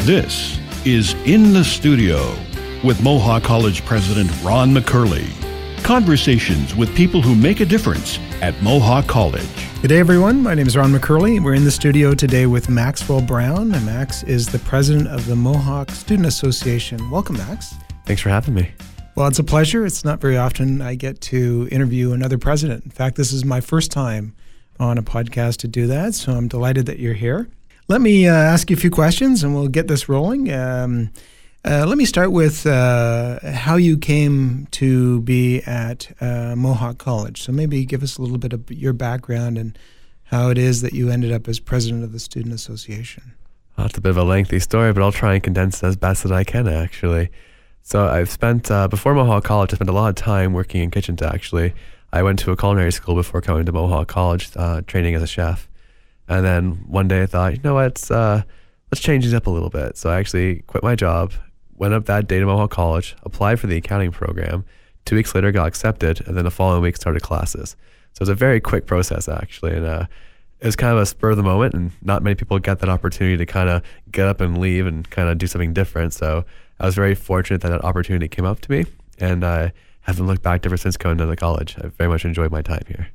This is In the Studio with Mohawk College President Ron McCurley. Conversations with people who make a difference at Mohawk College. Good day, everyone. My name is Ron McCurley. We're in the studio today with Maxwell Brown, and Max is the president of the Mohawk Student Association. Welcome, Max. Thanks for having me. Well, it's a pleasure. It's not very often I get to interview another president. In fact, this is my first time on a podcast to do that, so I'm delighted that you're here. Let me ask you a few questions, and we'll get this rolling. Let me start with how you came to be at Mohawk College. So maybe give us a little bit of your background and how it is that you ended up as president of the Student Association. Well, it's a bit of a lengthy story, but I'll try and condense it as best as I can, actually. So I've spent, before Mohawk College, I spent a lot of time working in kitchens, actually. I went to a culinary school before coming to Mohawk College, training as a chef. And then one day I thought, you know what, let's change these up a little bit. So I actually quit my job, went up that day to Mohawk College, applied for the accounting program. 2 weeks later, got accepted, and then the following week started classes. So it was a very quick process, actually, and it was kind of a spur of the moment, and not many people get that opportunity to kind of get up and leave and kind of do something different. So I was very fortunate that opportunity came up to me, and I haven't looked back ever since coming to the college. I've very much enjoyed my time here.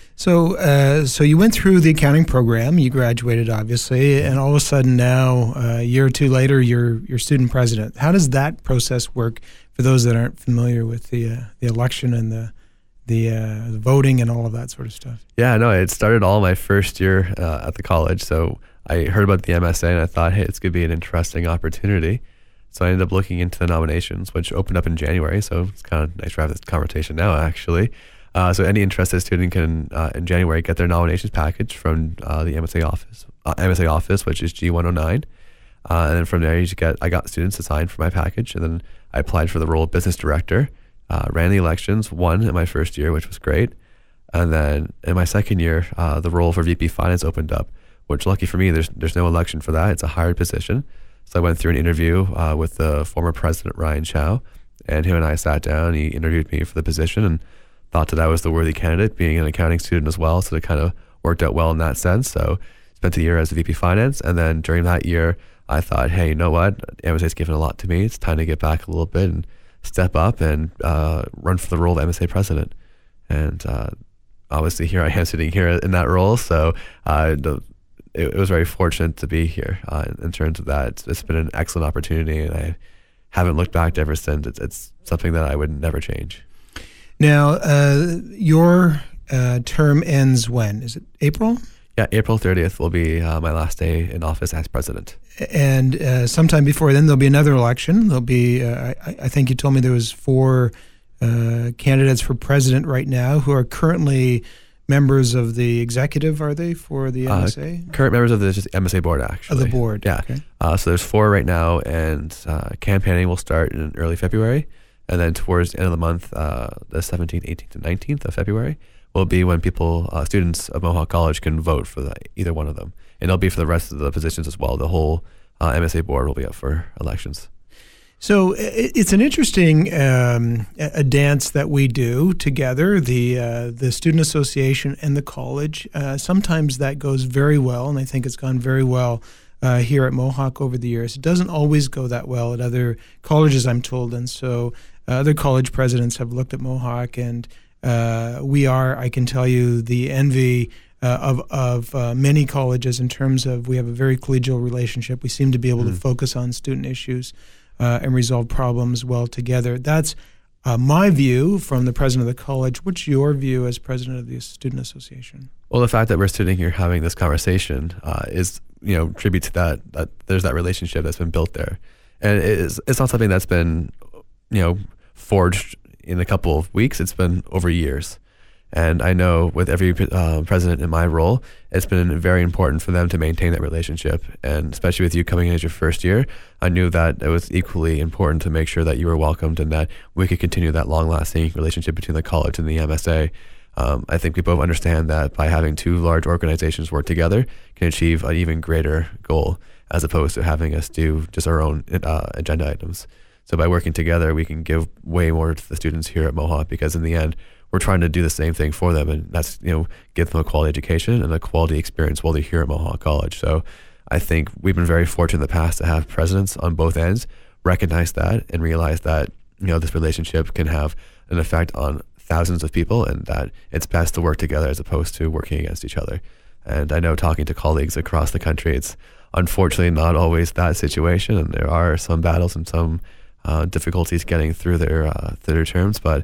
So you went through the accounting program, you graduated obviously, and all of a sudden now, a year or two later, you're student president. How does that process work for those that aren't familiar with the election and the voting and all of that sort of stuff? Yeah, no, it started all my first year at the college. So I heard about the MSA and I thought, hey, it's going to be an interesting opportunity. So I ended up looking into the nominations, which opened up in January. So it's kind of nice to have this conversation now, actually. So any interested student can, in January, get their nominations package from the MSA office, which is G109. And then from there, I got students to sign for my package. And then I applied for the role of business director, ran the elections, won in my first year, which was great. And then in my second year, the role for VP Finance opened up, which lucky for me, there's no election for that. It's a hired position. So I went through an interview with the former president, Ryan Chow, and him and I sat down. He interviewed me for the position and thought that I was the worthy candidate, being an accounting student as well. So it kind of worked out well in that sense. So spent a year as a VP Finance. And then during that year, I thought, hey, you know what? MSA's given a lot to me. It's time to get back a little bit and step up and run for the role of MSA president. And obviously here I am sitting here in that role. So it was very fortunate to be here in terms of that. It's been an excellent opportunity, and I haven't looked back ever since. It's something that I would never change. Now, your term ends when? Is it April? Yeah, April 30th will be my last day in office as president. And sometime before then, there'll be another election. There'll be, I think you told me there was 4 candidates for president right now who are currently members of the executive, are they, for the MSA? Current members of the MSA board, actually. Of the board, yeah. Okay. So there's 4 right now, and campaigning will start in early February. And then towards the end of the month, the 17th, 18th, and 19th of February will be when students of Mohawk College can vote for either one of them. And it'll be for the rest of the positions as well. The whole MSA board will be up for elections. So it's an interesting a dance that we do together, the Student Association and the college. Sometimes that goes very well, and I think it's gone very well here at Mohawk over the years. It doesn't always go that well at other colleges, I'm told, and so other college presidents have looked at Mohawk, and we are, I can tell you, the envy of many colleges in terms of we have a very collegial relationship. We seem to be able to focus on student issues and resolve problems well together. That's my view from the president of the college. What's your view as president of the Student Association? Well, the fact that we're sitting here having this conversation is, tribute to that there's that relationship that's been built there. And it's not something that's been, forged in a couple of weeks. It's been over years. And I know with every president in my role, it's been very important for them to maintain that relationship. And especially with you coming in as your first year, I knew that it was equally important to make sure that you were welcomed and that we could continue that long-lasting relationship between the college and the MSA. I think we both understand that by having 2 large organizations work together can achieve an even greater goal as opposed to having us do just our own agenda items. So by working together, we can give way more to the students here at Mohawk, because in the end, we're trying to do the same thing for them, and that's, give them a quality education and a quality experience while they're here at Mohawk College. So I think we've been very fortunate in the past to have presidents on both ends recognize that and realize that, this relationship can have an effect on thousands of people, and that it's best to work together as opposed to working against each other. And I know, talking to colleagues across the country, it's unfortunately not always that situation, and there are some battles and some difficulties getting through their terms. But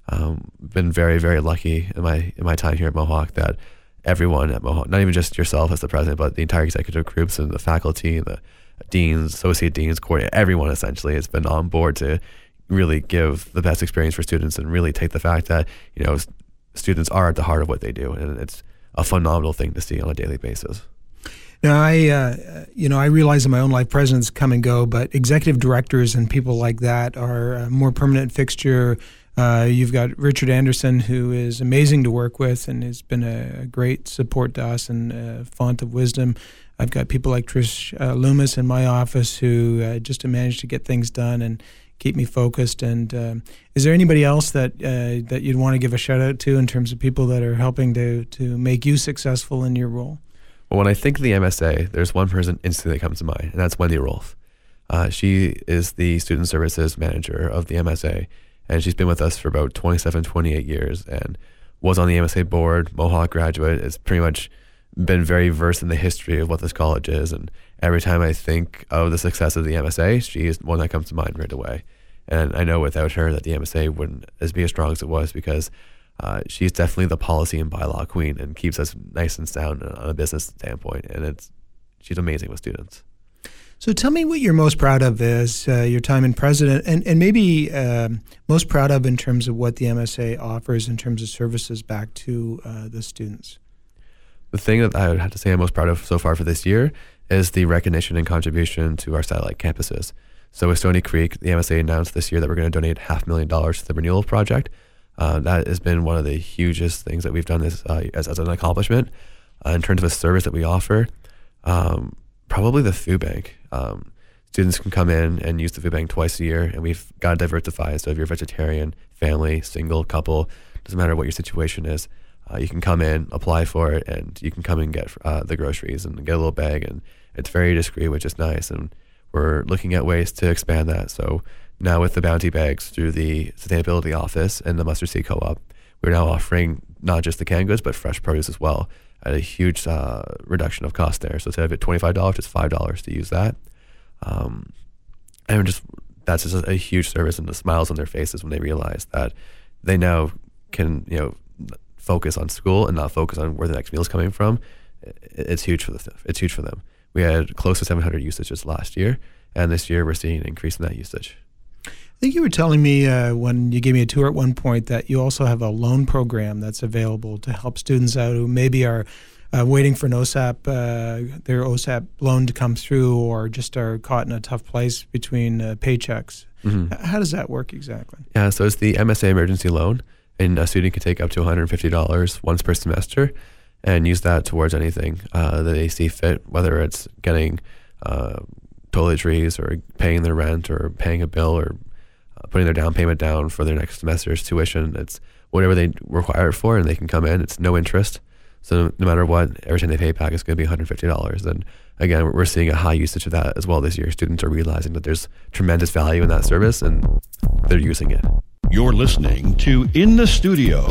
been very, very lucky in my time here at Mohawk that everyone at Mohawk, not even just yourself as the president, but the entire executive groups and the faculty and the deans, associate deans, coordinator, everyone essentially has been on board to really give the best experience for students and really take the fact that, students are at the heart of what they do. And it's a phenomenal thing to see on a daily basis. Now, I realize in my own life presidents come and go, but executive directors and people like that are a more permanent fixture. You've got Richard Anderson, who is amazing to work with and has been a great support to us and a font of wisdom. I've got people like Trish Loomis in my office who just managed to get things done and keep me focused. And is there anybody else that you'd want to give a shout out to in terms of people that are helping to make you successful in your role? Well, when I think of the MSA, there's one person instantly that comes to mind, and that's Wendy Rolfe. She is the Student Services Manager of the MSA, and she's been with us for about 27, 28 years and was on the MSA board, Mohawk graduate, has pretty much been very versed in the history of what this college is. And every time I think of the success of the MSA, she is one that comes to mind right away. And I know without her that the MSA wouldn't be as strong as it was, because she's definitely the policy and bylaw queen and keeps us nice and sound on a business standpoint. And she's amazing with students. So tell me what you're most proud of as your time in president, and maybe most proud of in terms of what the MSA offers in terms of services back to the students. The thing that I would have to say I'm most proud of so far for this year is the recognition and contribution to our satellite campuses. So with Stony Creek, the MSA announced this year that we're going to donate $500,000 to the renewal project. That has been one of the hugest things that we've done as an accomplishment. In terms of a service that we offer, probably the food bank. Students can come in and use the food bank twice a year, and we've got to diversify. So if you're a vegetarian, family, single, couple, doesn't matter what your situation is, you can come in, apply for it, and you can come and get the groceries and get a little bag, and it's very discreet, which is nice. And we're looking at ways to expand that. So now with the bounty bags through the Sustainability Office and the Mustard Seed Co-op, we're now offering not just the canned goods, but fresh produce as well at a huge reduction of cost there. So instead of it $25, it's $5 to use that. And that's just a huge service, and the smiles on their faces when they realize that they now can, focus on school and not focus on where the next meal is coming from. It's huge for them. We had close to 700 usages last year, and this year we're seeing an increase in that usage. I think you were telling me when you gave me a tour at one point that you also have a loan program that's available to help students out who maybe are waiting for an OSAP, their OSAP loan to come through, or just are caught in a tough place between paychecks. Mm-hmm. How does that work exactly? Yeah, so it's the MSA emergency loan, and a student can take up to $150 once per semester and use that towards anything that they see fit, whether it's getting toiletries or paying their rent or paying a bill or putting their down payment down for their next semester's tuition. It's whatever they require it for, and they can come in. It's no interest. So no matter what, every time they pay back, it's going to be $150. And again, we're seeing a high usage of that as well this year. Students are realizing that there's tremendous value in that service, and they're using it. You're listening to In the Studio.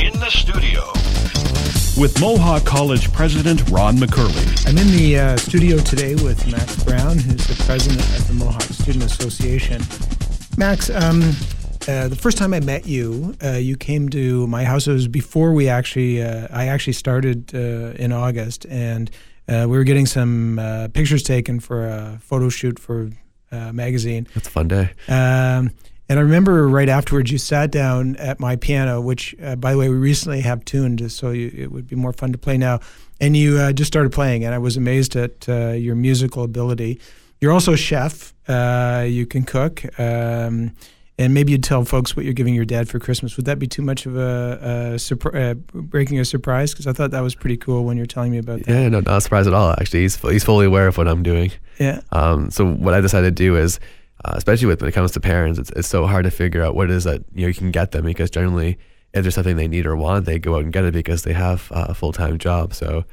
With Mohawk College President Ron McCurley. I'm in the studio today with Max Brown, who's the president of the Mohawk Student Association. Max, the first time I met you, you came to my house. It was before I actually started in August, and we were getting some pictures taken for a photo shoot for a magazine. That's a fun day. And I remember right afterwards you sat down at my piano, which, by the way, we recently have tuned, so it would be more fun to play now. And you just started playing, and I was amazed at your musical ability. You're also a chef. You can cook. And maybe you'd tell folks what you're giving your dad for Christmas. Would that be too much of breaking a surprise? Because I thought that was pretty cool when you're telling me about that. Yeah, no, not a surprise at all, actually. He's fully aware of what I'm doing. Yeah. So what I decided to do is, especially when it comes to parents, it's so hard to figure out what it is that you can get them, because generally if there's something they need or want, they go out and get it because they have a full-time job. So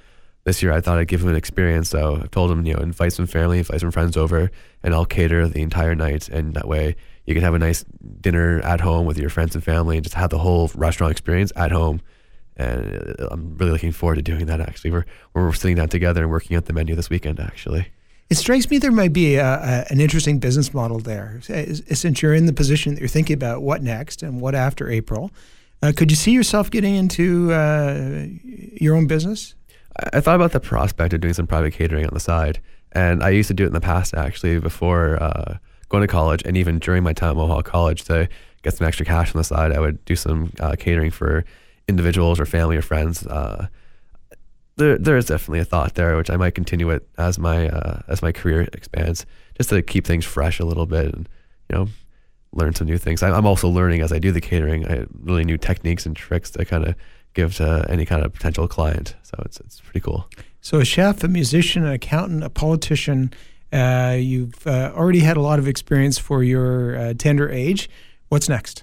this year I thought I'd give him an experience. So I told him, invite some family, invite some friends over, and I'll cater the entire night. And that way you can have a nice dinner at home with your friends and family and just have the whole restaurant experience at home. And I'm really looking forward to doing that, actually. We're sitting down together and working out the menu this weekend, actually. It strikes me there might be an interesting business model there. Since you're in the position that you're thinking about what next and what after April, could you see yourself getting into your own business? I thought about the prospect of doing some private catering on the side. And I used to do it in the past, actually, before going to college and even during my time at Mohawk College to get some extra cash on the side. I would do some catering for individuals or family or friends. There is definitely a thought there, which I might continue it as my career expands, just to keep things fresh a little bit and learn some new things. I'm also learning as I do the catering. Really new techniques and tricks to kind of give to any kind of potential client. So it's pretty cool. So a chef, a musician, an accountant, a politician. You've already had a lot of experience for your tender age. What's next?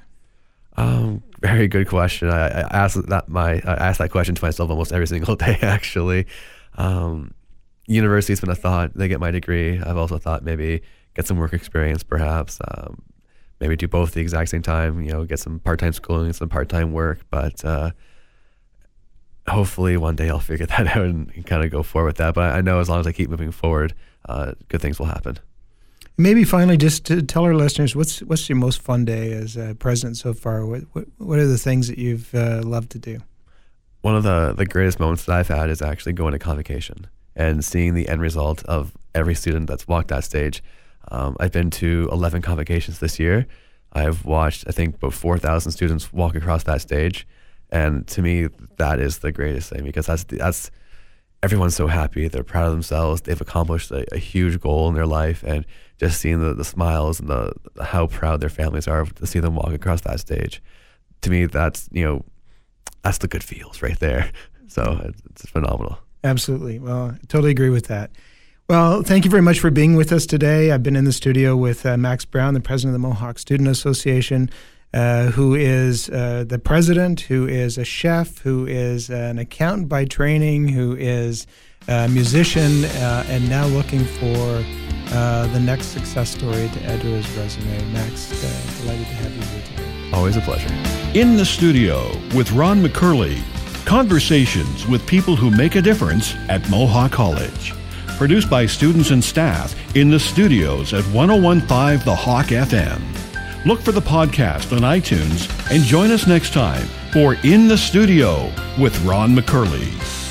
Very good question. I ask that question to myself almost every single day, actually. University's been a thought. They get my degree. I've also thought maybe get some work experience, perhaps. Maybe do both at the exact same time, get some part-time schooling, some part-time work. But hopefully one day I'll figure that out and kind of go forward with that. But I know as long as I keep moving forward, good things will happen. Maybe finally, just to tell our listeners, what's your most fun day as president so far? What are the things that you've loved to do? One of the greatest moments that I've had is actually going to convocation and seeing the end result of every student that's walked that stage. I've been to 11 convocations this year. I've watched, I think, about 4,000 students walk across that stage. And to me, that is the greatest thing, because that's everyone's so happy. They're proud of themselves. They've accomplished a huge goal in their life, and just seeing the smiles and how proud their families are to see them walk across that stage. To me, that's the good feels right there. So it's phenomenal. Absolutely. Well, I totally agree with that. Well, thank you very much for being with us today. I've been in the studio with Max Brown, the president of the Mohawk Student Association, who is the president, who is a chef, who is an accountant by training, who is a musician, and now looking for the next success story to add to his resume. Max, delighted to have you here today. Always a pleasure. In the studio with Ron McCurley, conversations with people who make a difference at Mohawk College. Produced by students and staff in the studios at 101.5 The Hawk FM. Look for the podcast on iTunes and join us next time for In the Studio with Ron McCurley.